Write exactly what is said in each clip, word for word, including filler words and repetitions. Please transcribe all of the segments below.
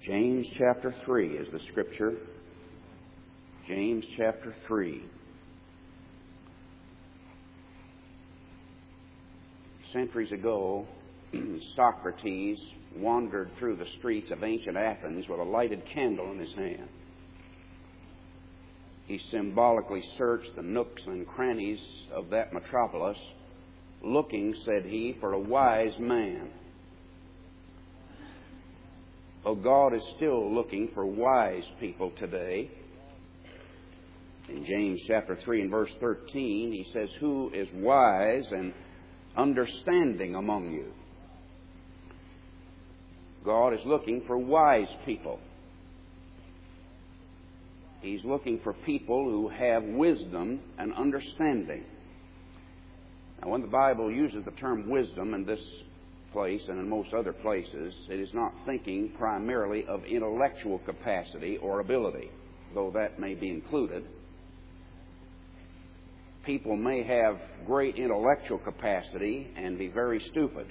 James chapter three is the scripture. James chapter three. Centuries ago, Socrates wandered through the streets of ancient Athens with a lighted candle in his hand. He symbolically searched the nooks and crannies of that metropolis, looking, said he, for a wise man. Oh, God is still looking for wise people today. In James chapter three and verse thirteen, he says, "Who is wise and understanding among you?" God is looking for wise people. He's looking for people who have wisdom and understanding. Now, when the Bible uses the term wisdom in this place and in most other places, it is not thinking primarily of intellectual capacity or ability, though that may be included. People may have great intellectual capacity and be very stupid,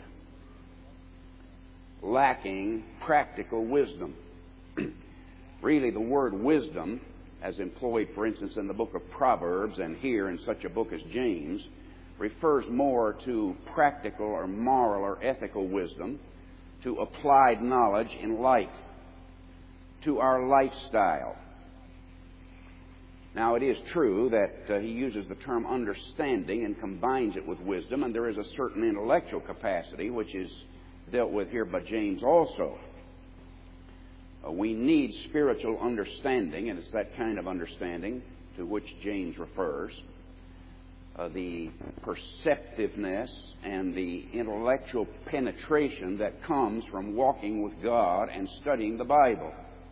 lacking practical wisdom. Really, the word wisdom, as employed, for instance, in the book of Proverbs and here in such a book as James, refers more to practical or moral or ethical wisdom, to applied knowledge in life, to our lifestyle. Now, it is true that uh, he uses the term understanding and combines it with wisdom, and there is a certain intellectual capacity which is dealt with here by James also. Uh, we need spiritual understanding, and it's that kind of understanding to which James refers. Uh, the perceptiveness and the intellectual penetration that comes from walking with God and studying the Bible.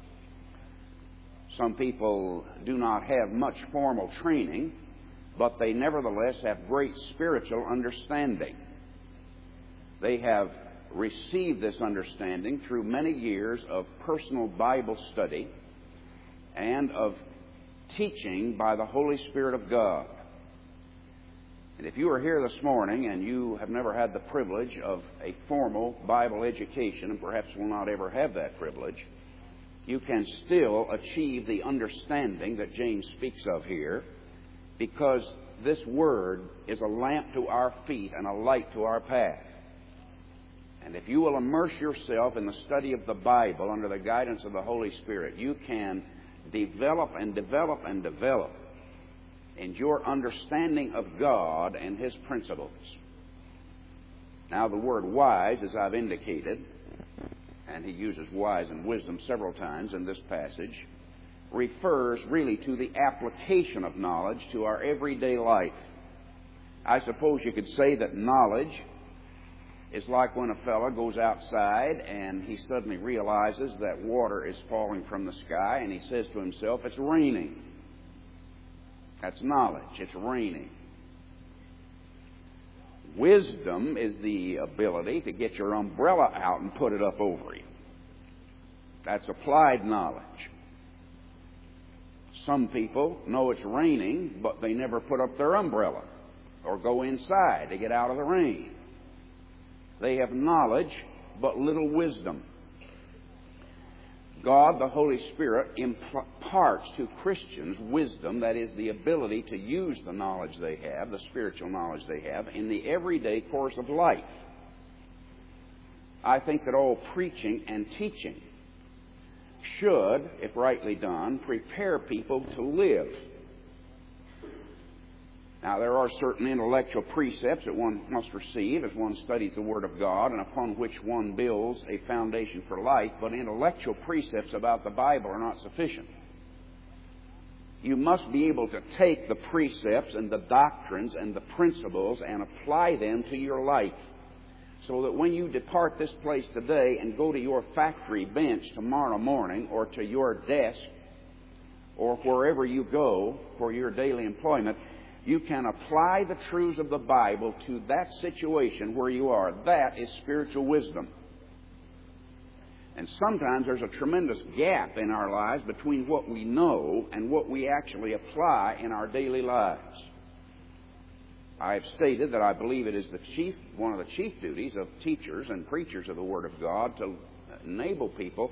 Some people do not have much formal training, but they nevertheless have great spiritual understanding. They have received this understanding through many years of personal Bible study and of teaching by the Holy Spirit of God. And if you are here this morning and you have never had the privilege of a formal Bible education, and perhaps will not ever have that privilege, you can still achieve the understanding that James speaks of here, because this Word is a lamp to our feet and a light to our path. And if you will immerse yourself in the study of the Bible under the guidance of the Holy Spirit, you can develop and develop and develop in your understanding of God and His principles. Now, the word wise, as I've indicated, and he uses wise and wisdom several times in this passage, refers really to the application of knowledge to our everyday life. I suppose you could say that knowledge is like when a fellow goes outside and he suddenly realizes that water is falling from the sky, and he says to himself, "It's raining." That's knowledge. It's raining. Wisdom is the ability to get your umbrella out and put it up over you. That's applied knowledge. Some people know it's raining, but they never put up their umbrella or go inside to get out of the rain. They have knowledge, but little wisdom. God, the Holy Spirit, imparts to Christians wisdom, that is, the ability to use the knowledge they have, the spiritual knowledge they have, in the everyday course of life. I think that all preaching and teaching should, if rightly done, prepare people to live. Now, there are certain intellectual precepts that one must receive as one studies the Word of God, and upon which one builds a foundation for life, but intellectual precepts about the Bible are not sufficient. You must be able to take the precepts and the doctrines and the principles and apply them to your life, so that when you depart this place today and go to your factory bench tomorrow morning, or to your desk, or wherever you go for your daily employment, you can apply the truths of the Bible to that situation where you are. That is spiritual wisdom. And sometimes there's a tremendous gap in our lives between what we know and what we actually apply in our daily lives. I've stated that I believe it is the chief, one of the chief duties of teachers and preachers of the Word of God to enable people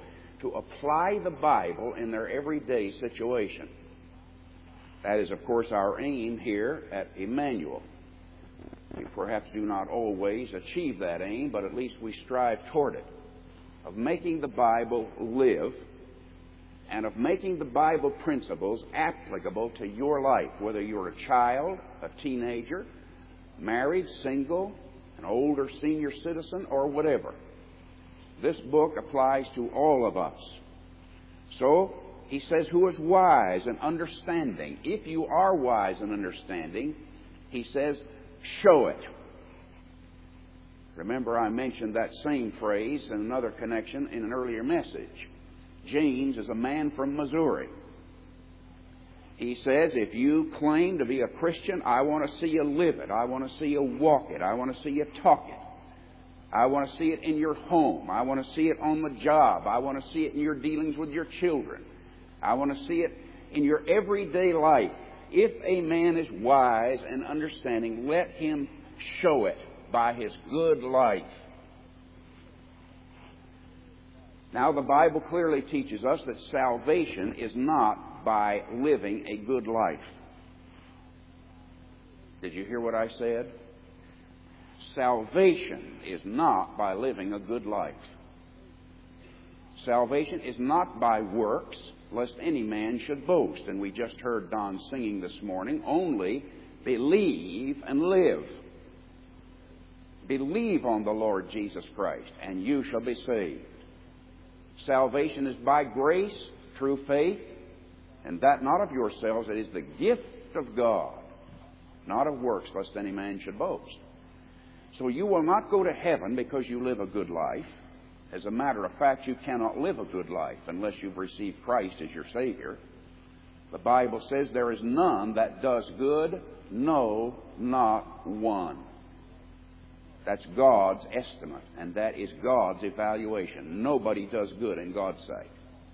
to apply the Bible in their everyday situation. That is, of course, our aim here at Emmanuel. We perhaps do not always achieve that aim, but at least we strive toward it, of making the Bible live and of making the Bible principles applicable to your life, whether you're a child, a teenager, married, single, an older senior citizen, or whatever. This book applies to all of us. So, he says, who is wise and understanding? If you are wise and understanding, he says, show it. Remember, I mentioned that same phrase in another connection in an earlier message. James is a man from Missouri. He says, if you claim to be a Christian, I want to see you live it. I want to see you walk it. I want to see you talk it. I want to see it in your home. I want to see it on the job. I want to see it in your dealings with your children. I want to see it in your everyday life. If a man is wise and understanding, let him show it by his good life. Now, the Bible clearly teaches us that salvation is not by living a good life. Did you hear what I said? Salvation is not by living a good life. Salvation is not by works, lest any man should boast. And we just heard Don singing this morning, only believe and live. Believe on the Lord Jesus Christ, and you shall be saved. Salvation is by grace, through faith, and that not of yourselves. It is the gift of God, not of works, lest any man should boast. So you will not go to heaven because you live a good life. As a matter of fact, you cannot live a good life unless you've received Christ as your Savior. The Bible says there is none that does good, no, not one. That's God's estimate, and that is God's evaluation. Nobody does good in God's sight.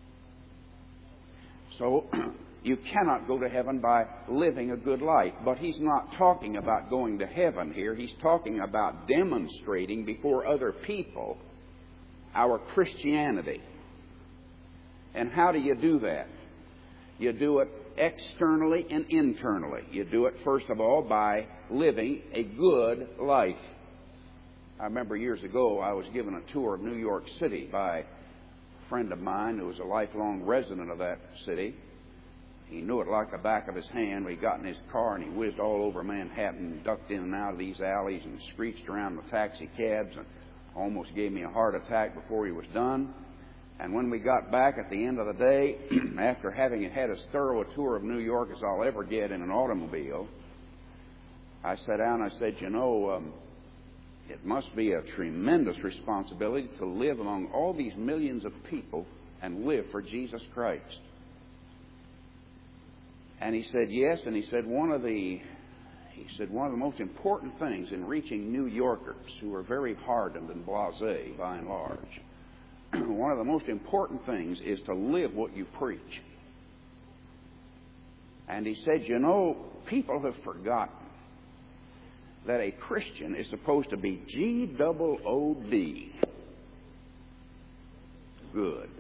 So, you cannot go to heaven by living a good life. But he's not talking about going to heaven here. He's talking about demonstrating before other people our Christianity. And how do you do that? You do it externally and internally. You do it, first of all, by living a good life. I remember years ago I was given a tour of New York City by a friend of mine who was a lifelong resident of that city. He knew it like the back of his hand. He got in his car and he whizzed all over Manhattan, ducked in and out of these alleys and screeched around the taxi cabs and almost gave me a heart attack before he was done. And when we got back at the end of the day, after having had as thorough a tour of New York as I'll ever get in an automobile, I sat down and I said, you know, um, it must be a tremendous responsibility to live among all these millions of people and live for Jesus Christ. And he said, yes, and he said, one of the he said one of the most important things in reaching New Yorkers who are very hardened and blasé by and large, one of the most important things is to live what you preach. And he said, you know, people have forgotten that a Christian is supposed to be G O O D. Good.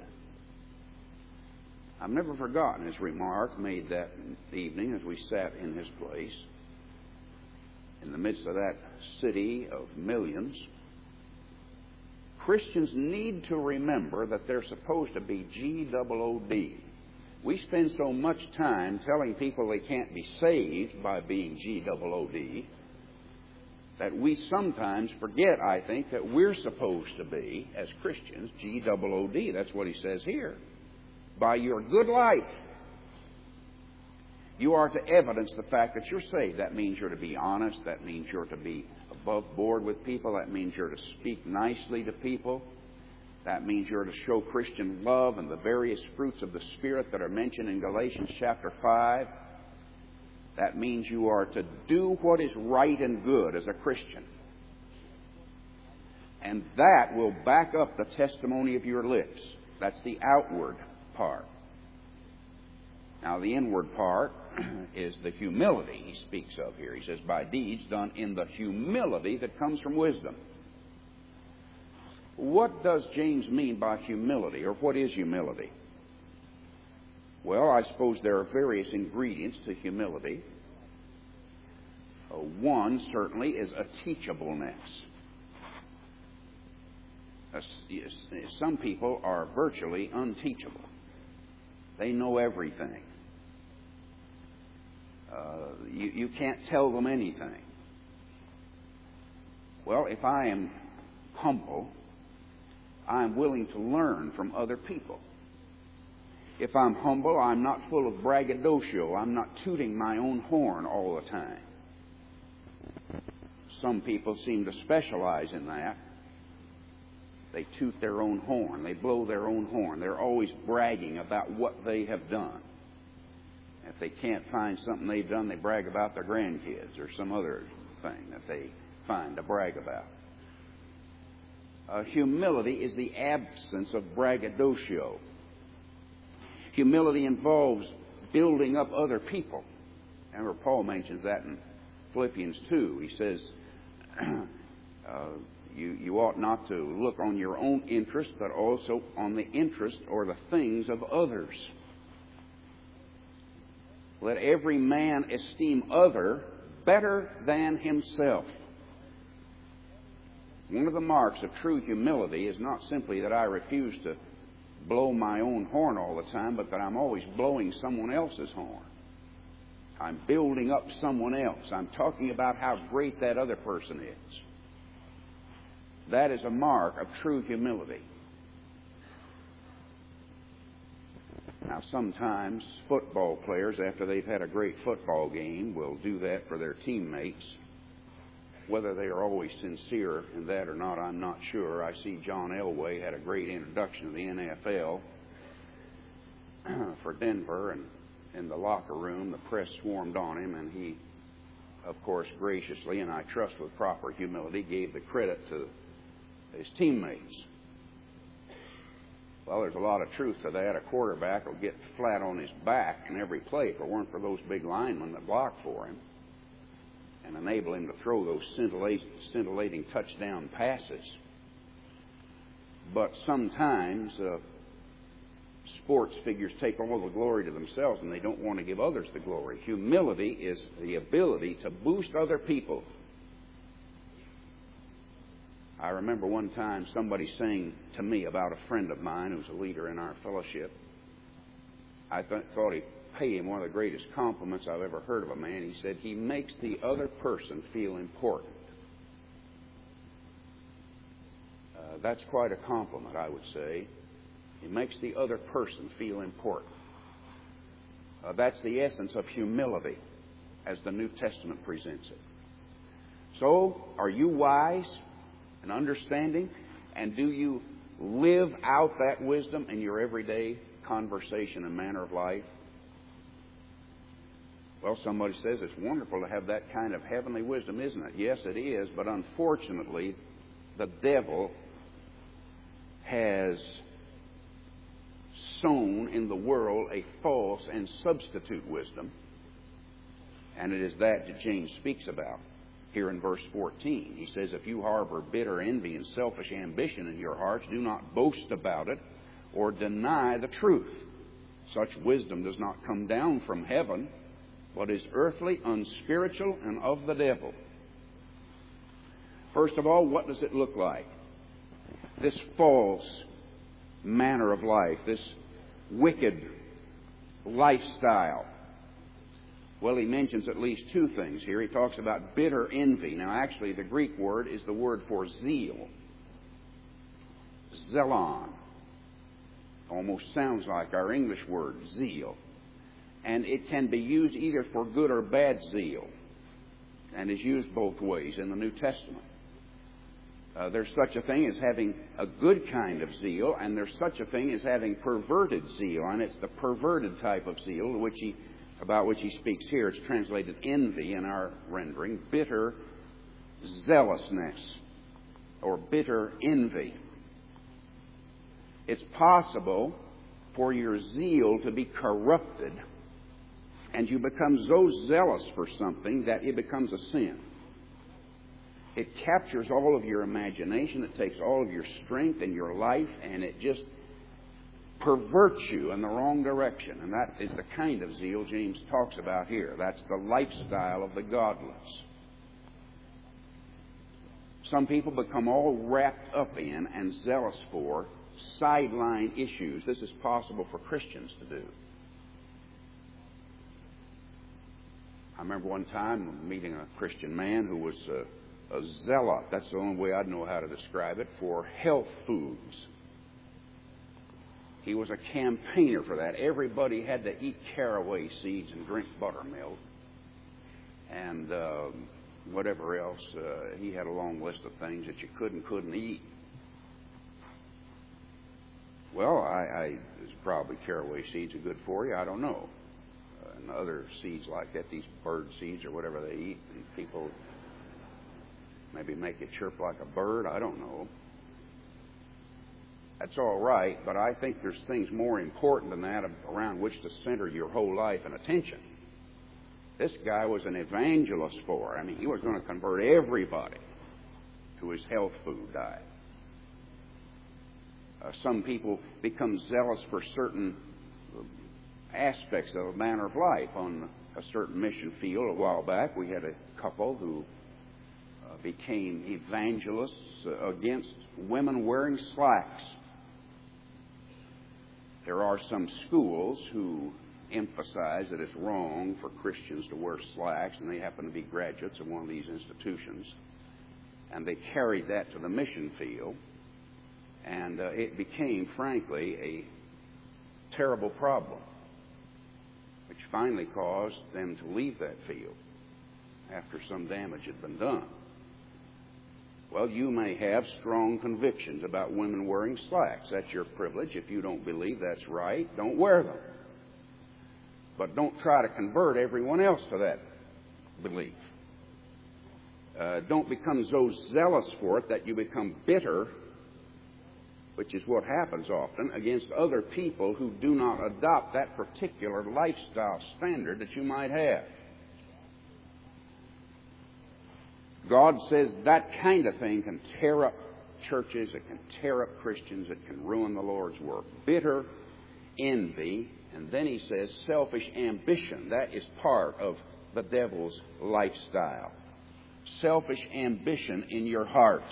I've never forgotten his remark made that evening as we sat in his place in the midst of that city of millions. Christians need to remember that they're supposed to be G O O D. We spend so much time telling people they can't be saved by being G O O D that we sometimes forget, I think, that we're supposed to be, as Christians, G O O D. That's what he says here. By your good life, you are to evidence the fact that you're saved. That means you're to be honest. That means you're to be above board with people. That means you're to speak nicely to people. That means you're to show Christian love and the various fruits of the Spirit that are mentioned in Galatians chapter five. That means you are to do what is right and good as a Christian. And that will back up the testimony of your lips. That's the outward part. Now, the inward part is the humility he speaks of here. He says, by deeds done in the humility that comes from wisdom. What does James mean by humility, or what is humility? Well, I suppose there are various ingredients to humility. Uh, one, certainly, is a teachableness. Uh, some people are virtually unteachable. They know everything. Uh, you, you can't tell them anything. Well, if I am humble, I'm willing to learn from other people. If I'm humble, I'm not full of braggadocio. I'm not tooting my own horn all the time. Some people seem to specialize in that. They toot their own horn. They blow their own horn. They're always bragging about what they have done. If they can't find something they've done, they brag about their grandkids or some other thing that they find to brag about. Uh, humility is the absence of braggadocio. Humility involves building up other people. Remember, Paul mentions that in Philippians two. He says, uh, you, you ought not to look on your own interest, but also on the interest or the things of others. Let every man esteem other better than himself. One of the marks of true humility is not simply that I refuse to blow my own horn all the time, but that I'm always blowing someone else's horn. I'm building up someone else. I'm talking about how great that other person is. That is a mark of true humility. Now, sometimes football players, after they've had a great football game, will do that for their teammates. Whether they are always sincere in that or not, I'm not sure. I see John Elway had a great introduction to the N F L for Denver, and in the locker room, the press swarmed on him, and he, of course, graciously, and I trust with proper humility, gave the credit to his teammates. Well, there's a lot of truth to that. A quarterback will get flat on his back in every play if it weren't for those big linemen that block for him and enable him to throw those scintillating, scintillating touchdown passes. But sometimes uh, sports figures take all the glory to themselves and they don't want to give others the glory. Humility is the ability to boost other people. I remember one time somebody saying to me about a friend of mine who's a leader in our fellowship. I th- thought he paid him one of the greatest compliments I've ever heard of a man. He said, he makes the other person feel important. Uh, that's quite a compliment, I would say. He makes the other person feel important. Uh, that's the essence of humility as the New Testament presents it. So, are you wise and understanding? And do you live out that wisdom in your everyday conversation and manner of life? Well, somebody says it's wonderful to have that kind of heavenly wisdom, isn't it? Yes, it is, but unfortunately, the devil has sown in the world a false and substitute wisdom, and it is that that James speaks about here in verse fourteen. He says, if you harbor bitter envy and selfish ambition in your hearts, do not boast about it or deny the truth. Such wisdom does not come down from heaven, but is earthly, unspiritual, and of the devil. First of all, what does it look like? This false manner of life, this wicked lifestyle. Well, he mentions at least two things here. He talks about bitter envy. Now, actually, the Greek word is the word for zeal. Zelon. Almost sounds like our English word, zeal. And it can be used either for good or bad zeal, and is used both ways in the New Testament. Uh, there's such a thing as having a good kind of zeal, and there's such a thing as having perverted zeal, and it's the perverted type of zeal which he, about which he speaks here. It's translated envy in our rendering, bitter zealousness, or bitter envy. It's possible for your zeal to be corrupted, and you become so zealous for something that it becomes a sin. it captures all of your imagination. It takes all of your strength and your life, and it just perverts you in the wrong direction. And that is the kind of zeal James talks about here. That's the lifestyle of the godless. Some people become all wrapped up in and zealous for sideline issues. This is possible for Christians to do. I remember one time meeting a Christian man who was a, a zealot, that's the only way I'd know how to describe it, for health foods. He was a campaigner for that. Everybody had to eat caraway seeds and drink buttermilk. And uh, whatever else. Uh, he had a long list of things that you could and couldn't eat. Well, I, I probably caraway seeds are good for you. I don't know. Uh, and other seeds like that, these bird seeds or whatever they eat, and people maybe make it chirp like a bird. I don't know. That's all right, but I think there's things more important than that around which to center your whole life and attention. This guy was an evangelist for it. I mean, he was going to convert everybody to his health food diet. Uh, some people become zealous for certain aspects of a manner of life. On a certain mission field a while back, we had a couple who uh, became evangelists uh, against women wearing slacks. There are some schools who emphasize that it's wrong for Christians to wear slacks, and they happen to be graduates of one of these institutions. And they carried that to the mission field, and uh, it became, frankly, a terrible problem, which finally caused them to leave that field after some damage had been done. Well, you may have strong convictions about women wearing slacks. That's your privilege. If you don't believe that's right, don't wear them. But don't try to convert everyone else to that belief. Uh, don't become so zealous for it that you become bitter, which is what happens often, against other people who do not adopt that particular lifestyle standard that you might have. God says that kind of thing can tear up churches, it can tear up Christians, it can ruin the Lord's work. Bitter envy, and then he says selfish ambition. That is part of the devil's lifestyle. Selfish ambition in your hearts.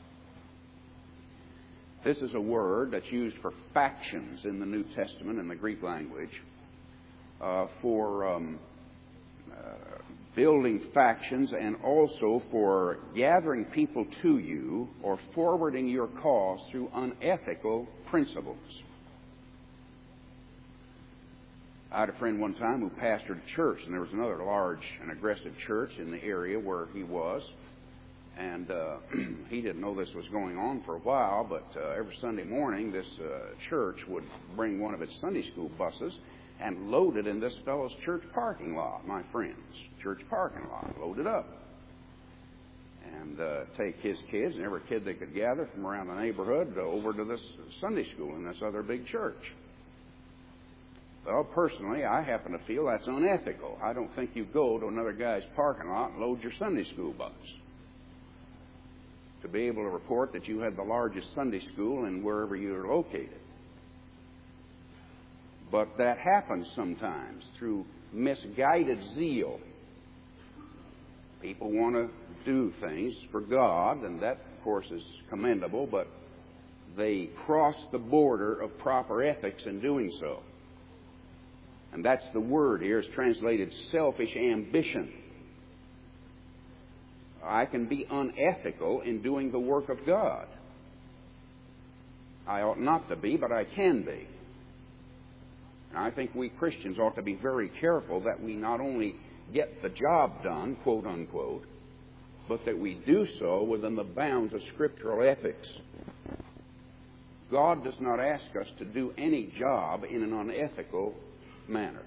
This is a word that's used for factions in the New Testament in the Greek language, uh, for um, uh, building factions, and also for gathering people to you or forwarding your cause through unethical principles. I had a friend one time who pastored a church, and there was another large and aggressive church in the area where he was. And uh, he didn't know this was going on for a while, but uh, every Sunday morning this uh, church would bring one of its Sunday school buses and load it in this fellow's church parking lot, my friend's church parking lot, load it up. And uh, take his kids and every kid they could gather from around the neighborhood uh, over to this Sunday school in this other big church. Well, personally, I happen to feel that's unethical. I don't think you go to another guy's parking lot and load your Sunday school bus to be able to report that you had the largest Sunday school in wherever you're located. But that happens sometimes through misguided zeal. People want to do things for God, and that, of course, is commendable, but they cross the border of proper ethics in doing so. And that's the word here. It's translated selfish ambition. I can be unethical in doing the work of God. I ought not to be, but I can be. And I think we Christians ought to be very careful that we not only get the job done, quote unquote, but that we do so within the bounds of scriptural ethics. God does not ask us to do any job in an unethical manner.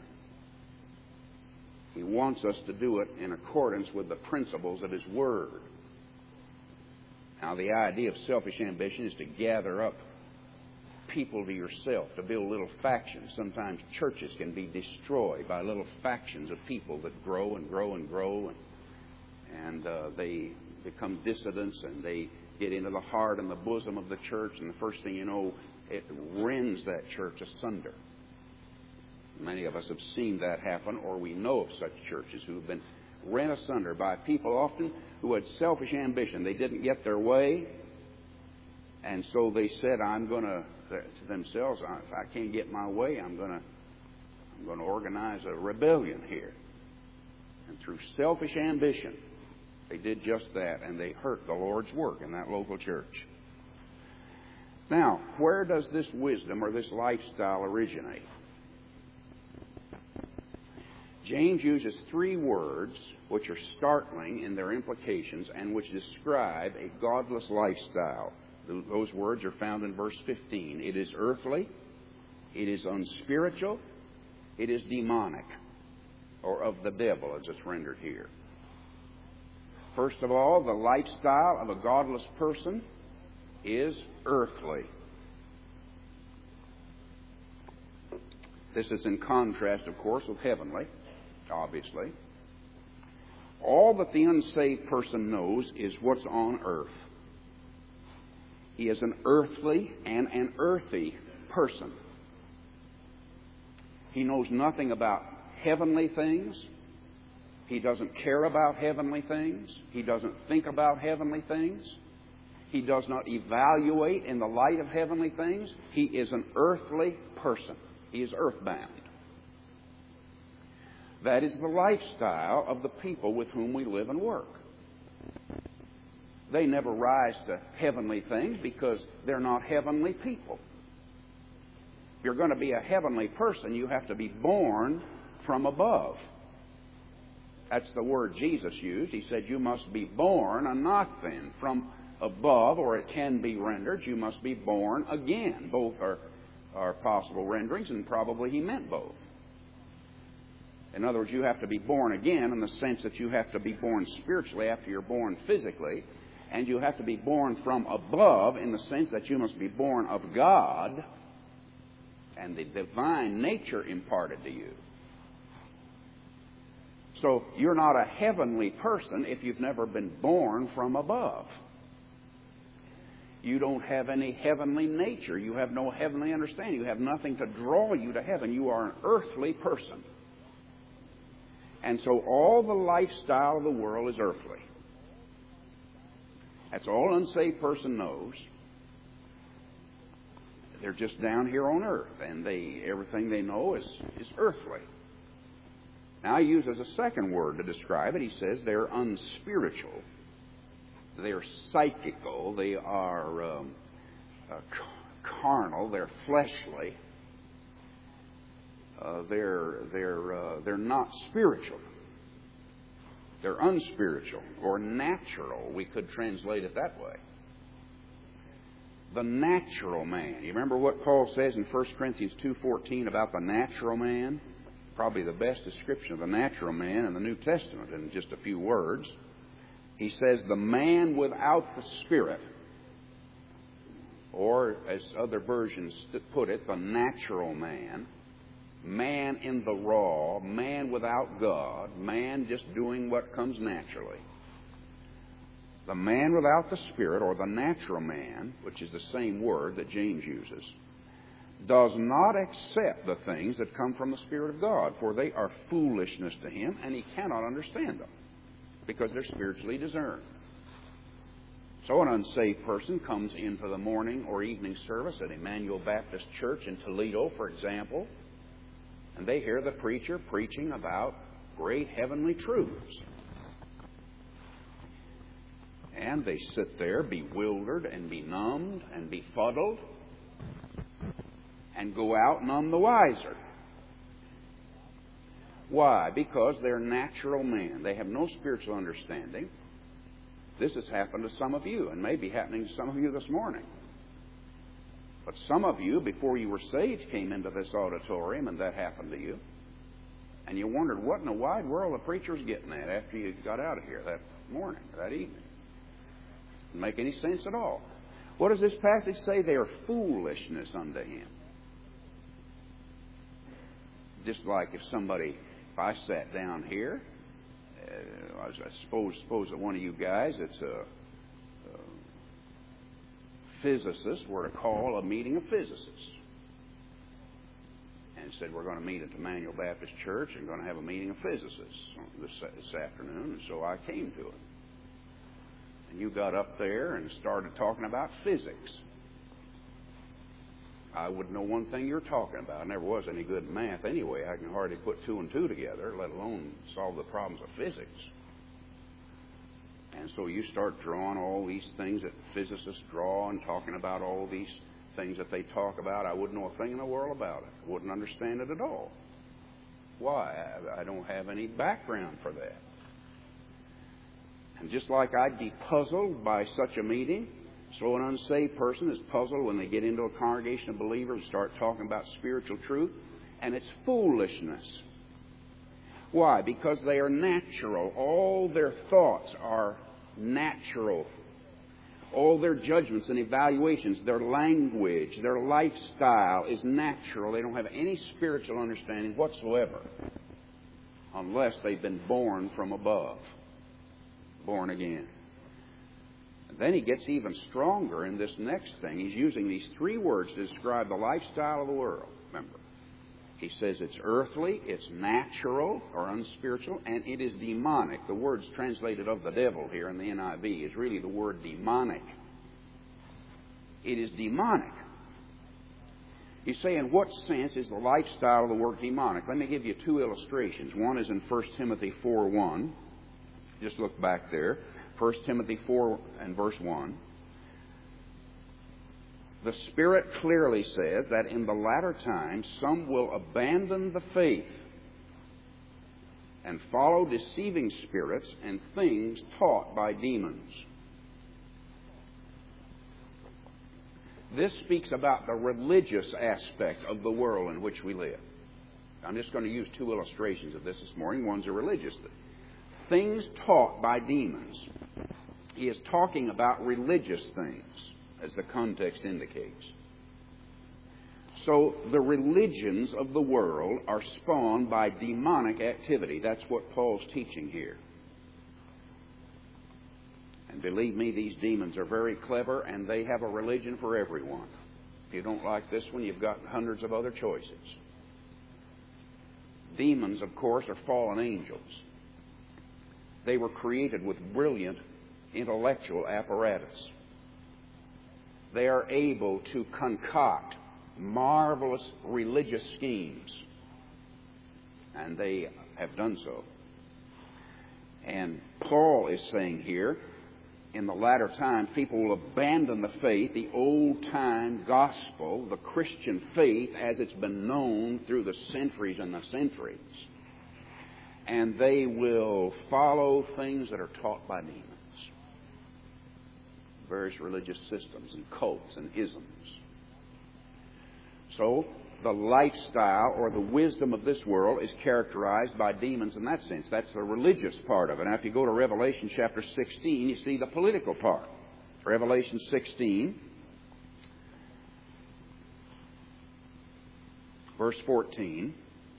He wants us to do it in accordance with the principles of His Word. Now, the idea of selfish ambition is to gather up people to yourself, to build little factions. Sometimes churches can be destroyed by little factions of people that grow and grow and grow, and, and uh, they become dissidents, and they get into the heart and the bosom of the church, and the first thing you know, it rends that church asunder. Many of us have seen that happen, or we know of such churches who have been rent asunder by people often who had selfish ambition. They didn't get their way, and so they said, I'm going to, to themselves, if I can't get my way, I'm going to I'm going to organize a rebellion here. And through selfish ambition, they did just that, and they hurt the Lord's work in that local church. Now, where does this wisdom or this lifestyle originate? James uses three words which are startling in their implications and which describe a godless lifestyle. Those words are found in verse fifteen. It is earthly, it is unspiritual, it is demonic, or of the devil, as it's rendered here. First of all, the lifestyle of a godless person is earthly. This is in contrast, of course, with heavenly, obviously. All that the unsaved person knows is what's on earth. He is an earthly and an earthy person. He knows nothing about heavenly things. He doesn't care about heavenly things. He doesn't think about heavenly things. He does not evaluate in the light of heavenly things. He is an earthly person. He is earthbound. That is the lifestyle of the people with whom we live and work. They never rise to heavenly things because they're not heavenly people. If you're going to be a heavenly person, you have to be born from above. That's the word Jesus used. He said, you must be born and not then from above, or it can be rendered, you must be born again. Both are, are possible renderings, and probably he meant both. In other words, you have to be born again in the sense that you have to be born spiritually after you're born physically, and you have to be born from above in the sense that you must be born of God and the divine nature imparted to you. So you're not a heavenly person if you've never been born from above. You don't have any heavenly nature. You have no heavenly understanding. You have nothing to draw you to heaven. You are an earthly person. And so all the lifestyle of the world is earthly. That's all an unsaved person knows. They're just down here on earth, and they everything they know is, is earthly. Now, he uses a second word to describe it. He says they're unspiritual. They're psychical. They are um, uh, carnal. They're fleshly. Uh, they're they're uh, they're not spiritual. They're unspiritual or natural. We could translate it that way. The natural man. You remember what Paul says in First Corinthians two fourteen about the natural man? Probably the best description of the natural man in the New Testament in just a few words. He says, the man without the Spirit, or as other versions put it, the natural man, man in the raw, man without God, man just doing what comes naturally. The man without the Spirit, or the natural man, which is the same word that James uses, does not accept the things that come from the Spirit of God, for they are foolishness to him, and he cannot understand them, because they're spiritually discerned. So an unsaved person comes into the morning or evening service at Emmanuel Baptist Church in Toledo, for example, and they hear the preacher preaching about great heavenly truths. And they sit there bewildered and benumbed and befuddled and go out none the wiser. Why? Because they're natural men. They have no spiritual understanding. This has happened to some of you, and may be happening to some of you this morning. But some of you, before you were saved, came into this auditorium, and that happened to you. And you wondered, what in the wide world the preacher was getting at after you got out of here that morning, that evening? Doesn't make any sense at all. What does this passage say? They are foolishness unto him. Just like if somebody, if I sat down here, uh, uh, I suppose, suppose that one of you guys that's a, a physicist were to call a meeting of physicists and said, we're going to meet at the Emmanuel Baptist Church and going to have a meeting of physicists this, this afternoon. And so I came to it. And you got up there and started talking about physics. I wouldn't know one thing you're talking about. I never was any good at math anyway. I can hardly put two and two together, let alone solve the problems of physics. And so you start drawing all these things that physicists draw and talking about all these things that they talk about. I wouldn't know a thing in the world about it. I wouldn't understand it at all. Why? I, I don't have any background for that. And just like I'd be puzzled by such a meeting, so an unsaved person is puzzled when they get into a congregation of believers and start talking about spiritual truth, and it's foolishness. Why? Because they are natural. All their thoughts are natural. All their judgments and evaluations, their language, their lifestyle is natural. They don't have any spiritual understanding whatsoever unless they've been born from above, born again. And then he gets even stronger in this next thing. He's using these three words to describe the lifestyle of the world. Remember, he says it's earthly, it's natural or unspiritual, and it is demonic. The word's translated of the devil here in the N I V is really the word demonic. It is demonic. You say, in what sense is the lifestyle of the world demonic? Let me give you two illustrations. One is in First Timothy four one. Just look back there. First Timothy four and verse one. The Spirit clearly says that in the latter times some will abandon the faith and follow deceiving spirits and things taught by demons. This speaks about the religious aspect of the world in which we live. I'm just going to use two illustrations of this this morning. One's a religious thing. Things taught by demons. He is talking about religious things, as the context indicates. So the religions of the world are spawned by demonic activity. That's what Paul's teaching here. And believe me, these demons are very clever, and they have a religion for everyone. If you don't like this one, you've got hundreds of other choices. Demons, of course, are fallen angels. They were created with brilliant intellectual apparatus. They are able to concoct marvelous religious schemes. And they have done so. And Paul is saying here, in the latter times, people will abandon the faith, the old-time gospel, the Christian faith as it's been known through the centuries and the centuries. And they will follow things that are taught by demons. Various religious systems and cults and isms. So, the lifestyle or the wisdom of this world is characterized by demons in that sense. That's the religious part of it. Now, if you go to Revelation chapter sixteen, you see the political part. Revelation sixteen, verse fourteen.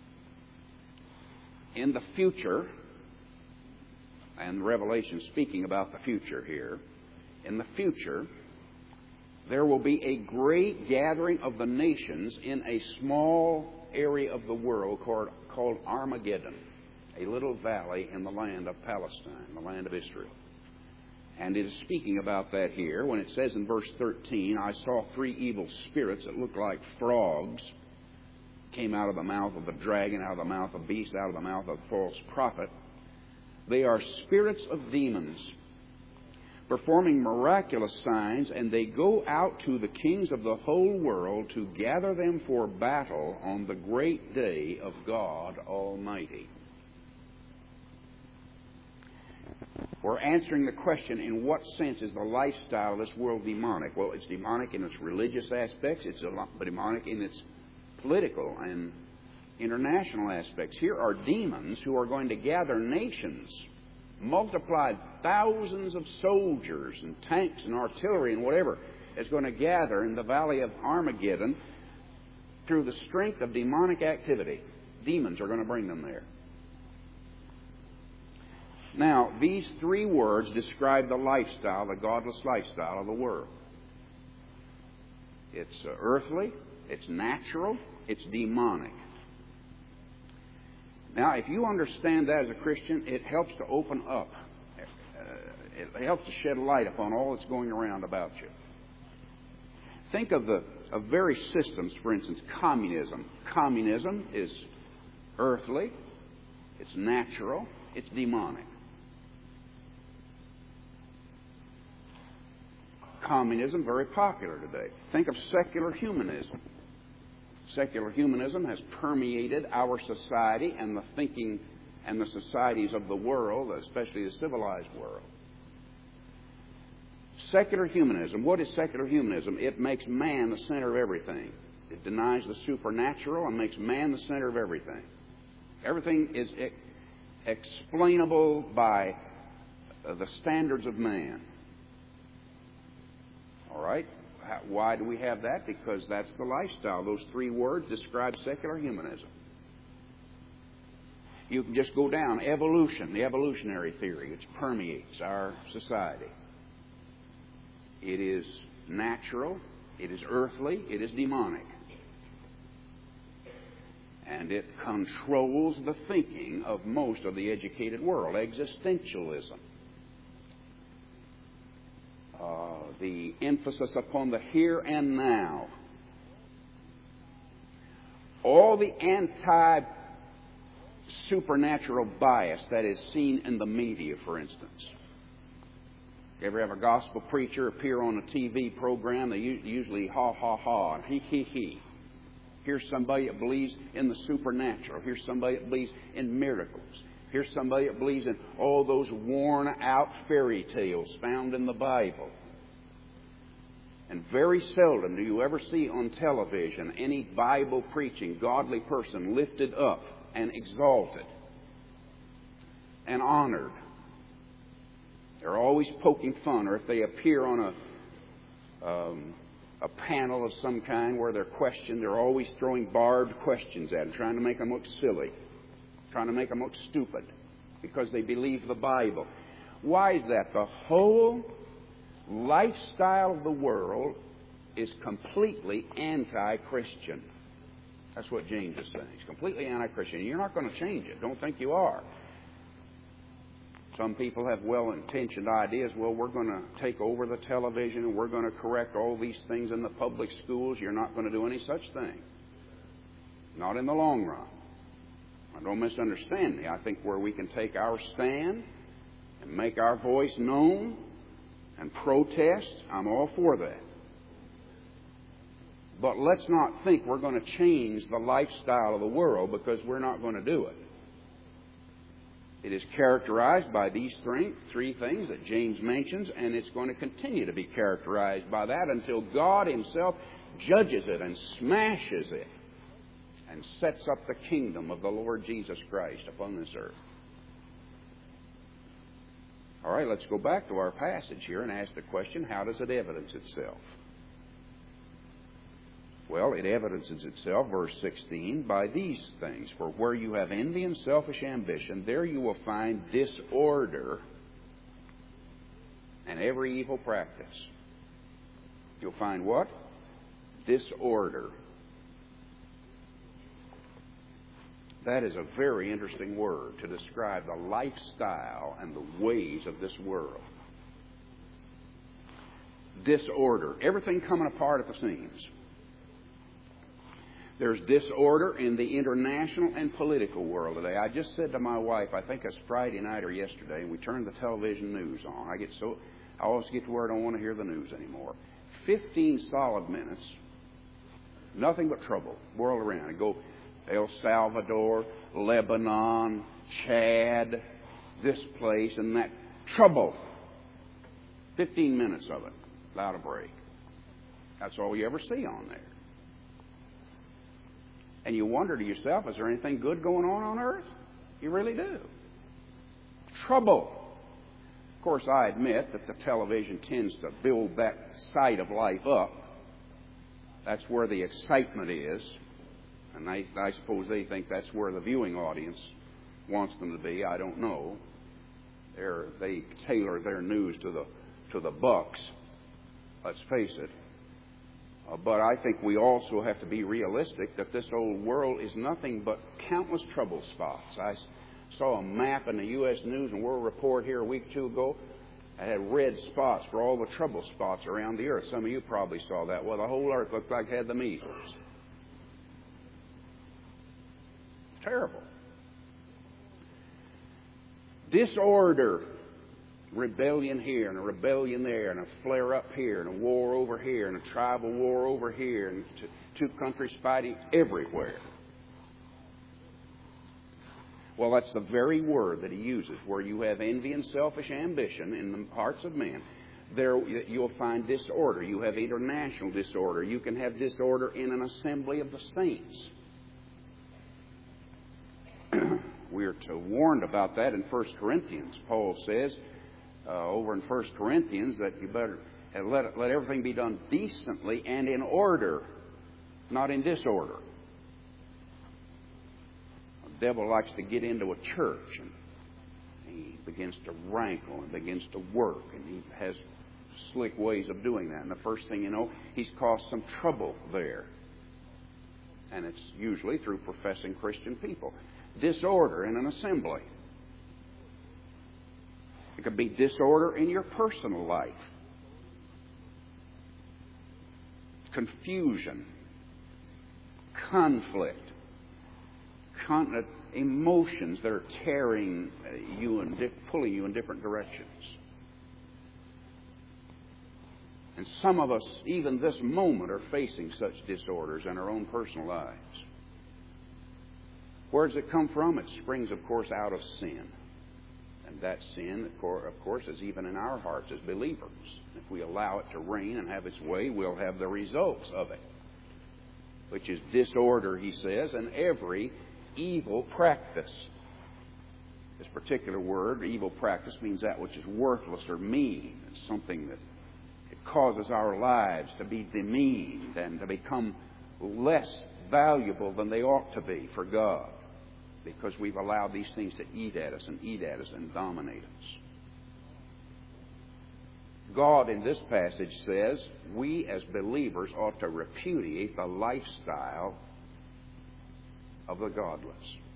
In the future, and Revelation speaking about the future here, in the future, there will be a great gathering of the nations in a small area of the world called, called Armageddon, a little valley in the land of Palestine, the land of Israel. And it is speaking about that here when it says in verse thirteen, I saw three evil spirits that looked like frogs, came out of the mouth of the dragon, out of the mouth of the beast, out of the mouth of the false prophet. They are spirits of demons, performing miraculous signs, and they go out to the kings of the whole world to gather them for battle on the great day of God Almighty. We're answering the question, in what sense is the lifestyle of this world demonic? Well, it's demonic in its religious aspects. It's demonic in its political and international aspects. Here are demons who are going to gather nations, multiplied thousands of soldiers and tanks and artillery and whatever is going to gather in the valley of Armageddon through the strength of demonic activity. Demons are going to bring them there. Now, these three words describe the lifestyle, the godless lifestyle of the world. It's uh, earthly, it's natural, it's demonic. Now, if you understand that as a Christian, it helps to open up. Uh, it helps to shed light upon all that's going around about you. Think of the of various systems, for instance, communism. Communism is earthly, it's natural, it's demonic. Communism, very popular today. Think of secular humanism. Secular humanism has permeated our society and the thinking and the societies of the world, especially the civilized world. Secular humanism. What is secular humanism? It makes man the center of everything. It denies the supernatural and makes man the center of everything. Everything is ex- explainable by uh, the standards of man. All right? Why do we have that? Because that's the lifestyle. Those three words describe secular humanism. You can just go down. Evolution, the evolutionary theory, which permeates our society. It is natural, it is earthly, it is demonic. And it controls the thinking of most of the educated world. Existentialism. Uh, the emphasis upon the here and now. All the anti-supernatural bias that is seen in the media, for instance. You ever have a gospel preacher appear on a T V program? They usually ha, ha, ha, and he, he, he. Here's somebody that believes in the supernatural. Here's somebody that believes in miracles. Here's somebody that believes in all those worn-out fairy tales found in the Bible. And very seldom do you ever see on television any Bible-preaching, godly person lifted up and exalted and honored. They're always poking fun, or if they appear on a um, a panel of some kind where they're questioned, they're always throwing barbed questions at them, trying to make them look silly, trying to make them look stupid, because they believe the Bible. Why is that? The whole lifestyle of the world is completely anti-Christian. That's what James is saying. It's completely anti-Christian. You're not going to change it. Don't think you are. Some people have well-intentioned ideas. Well, we're going to take over the television and we're going to correct all these things in the public schools. You're not going to do any such thing. Not in the long run. Now, don't misunderstand me. I think where we can take our stand and make our voice known and protest, I'm all for that. But let's not think we're going to change the lifestyle of the world, because we're not going to do it. It is characterized by these three, three things that James mentions, and it's going to continue to be characterized by that until God Himself judges it and smashes it and sets up the kingdom of the Lord Jesus Christ upon this earth. All right, let's go back to our passage here and ask the question, how does it evidence itself? Well, it evidences itself, verse sixteen, by these things. For where you have envy and selfish ambition, there you will find disorder and every evil practice. You'll find what? Disorder. That is a very interesting word to describe the lifestyle and the ways of this world. Disorder. Everything coming apart at the seams. There's disorder in the international and political world today. I just said to my wife, I think it's Friday night or yesterday, and we turned the television news on. I get so, I always get to where I don't want to hear the news anymore. Fifteen solid minutes, nothing but trouble, whirl around. I go El Salvador, Lebanon, Chad, this place and that. Trouble. Fifteen minutes of it, without a break. That's all you ever see on there. And you wonder to yourself, is there anything good going on on earth? You really do. Trouble. Of course, I admit that the television tends to build that side of life up. That's where the excitement is. And I, I suppose they think that's where the viewing audience wants them to be. I don't know. They're, they tailor their news to the to the bucks. Let's face it. Uh, but I think we also have to be realistic that this old world is nothing but countless trouble spots. I saw a map in the U S News and World Report here a week or two ago. It had red spots for all the trouble spots around the earth. Some of you probably saw that. Well, the whole earth looked like it had the measles. Terrible. Disorder. Rebellion here and a rebellion there and a flare up here and a war over here and a tribal war over here and two countries fighting everywhere. Well, that's the very word that he uses. Where you have envy and selfish ambition in the hearts of men, there you'll find disorder. You have international disorder. You can have disorder in an assembly of the saints. We're to warned about that in First Corinthians. Paul says uh, over in First Corinthians that you better let, let everything be done decently and in order, not in disorder. The devil likes to get into a church and he begins to rankle and begins to work, and he has slick ways of doing that. And the first thing you know, he's caused some trouble there. And it's usually through professing Christian people. Disorder in an assembly. It could be disorder in your personal life. Confusion. Conflict. Con- emotions that are tearing you and di- pulling you in different directions. And some of us, even this moment, are facing such disorders in our own personal lives. Where does it come from? It springs, of course, out of sin. And that sin, of course, is even in our hearts as believers. If we allow it to reign and have its way, we'll have the results of it, which is disorder, he says, and every evil practice. This particular word, evil practice, means that which is worthless or mean. It's something that it causes our lives to be demeaned and to become less valuable than they ought to be for God, because we've allowed these things to eat at us and eat at us and dominate us. God in this passage says we as believers ought to repudiate the lifestyle of the godless.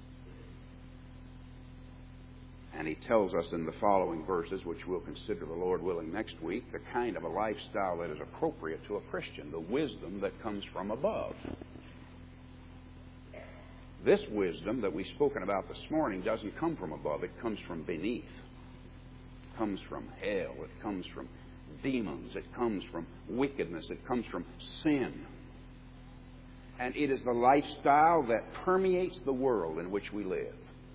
And he tells us in the following verses, which we'll consider the Lord willing next week, the kind of a lifestyle that is appropriate to a Christian, the wisdom that comes from above. This wisdom that we've spoken about this morning doesn't come from above. It comes from beneath. It comes from hell. It comes from demons. It comes from wickedness. It comes from sin. And it is the lifestyle that permeates the world in which we live.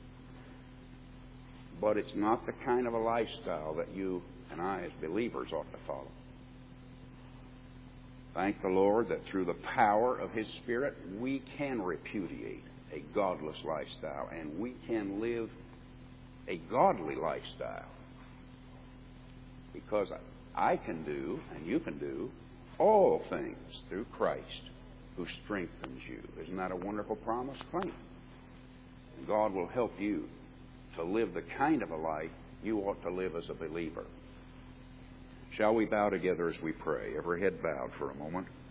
But it's not the kind of a lifestyle that you and I as believers ought to follow. Thank the Lord that through the power of His Spirit we can repudiate a godless lifestyle, and we can live a godly lifestyle. Because I can do, and you can do, all things through Christ who strengthens you. Isn't that a wonderful promise? Claim. And God will help you to live the kind of a life you ought to live as a believer. Shall we bow together as we pray? Every head bowed for a moment.